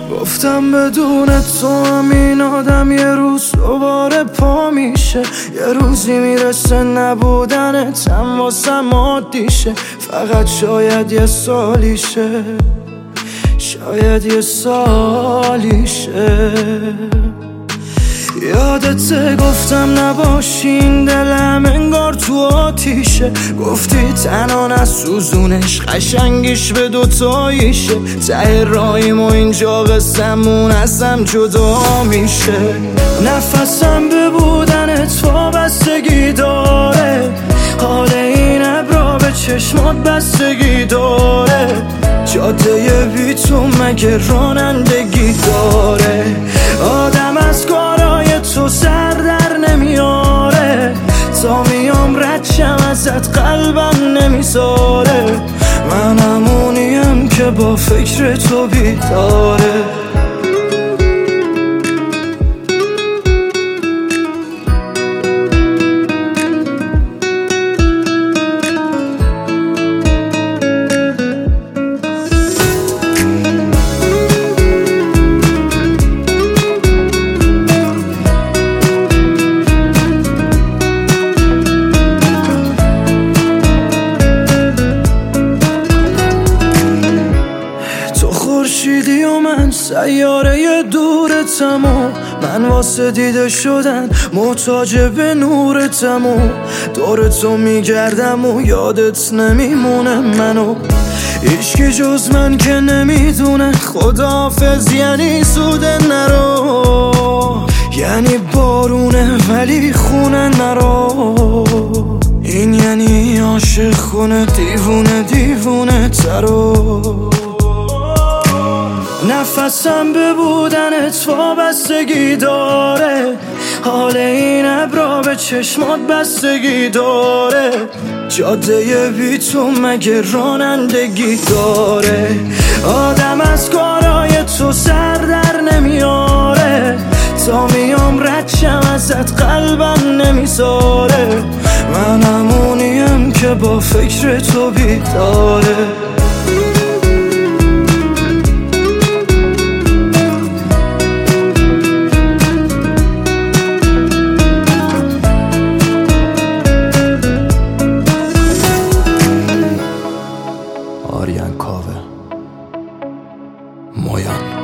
گفتم بدون تو همین آدم یه روز دوباره پا میشه، یه روزی میرسه نبودنتم واسم عادیشه. فقط شاید یه سالیشه، شاید یه سالیشه. یادته گفتم نباشین دلم انگار تو آتیشه، گفتی تنها نسوزونش قشنگیش به دوتاییشه. ته رایم و اینجا قسمون ازم جدا میشه. نفسم به بودنت وابستگی داره، حال این ابرا به چشمات بستگی داره. جاده بی تو مگه رانندگی داره؟ آدم از کارای تو سر در نمیاره، تا میام ردشم ازت قلبم نمیذاره. من همونیم که با فکر تو بیداره. خورشیدی و من سیاره دورتم و من واسه دیده شدن محتاج به نورتم و دور تو میگردم و یادت نمیمونه منو. هیچکی جز من که نمیدونه خداحافظ یعنی سوده نرو، یعنی بارونه ولی خونه نرو. این یعنی عاشق خونه دیوونه دیوونه ترو. نفسم به بودنت وابستگی داره، حال این ابرا به چشمات بستگی داره. جاده بی تو مگه رانندگی داره؟ آدم از کارای تو سر در نمیاره، تا میام ردشم ازت قلبم نمیذاره. من همونیم که با فکر تو بیداره. آریان کاوه مویان.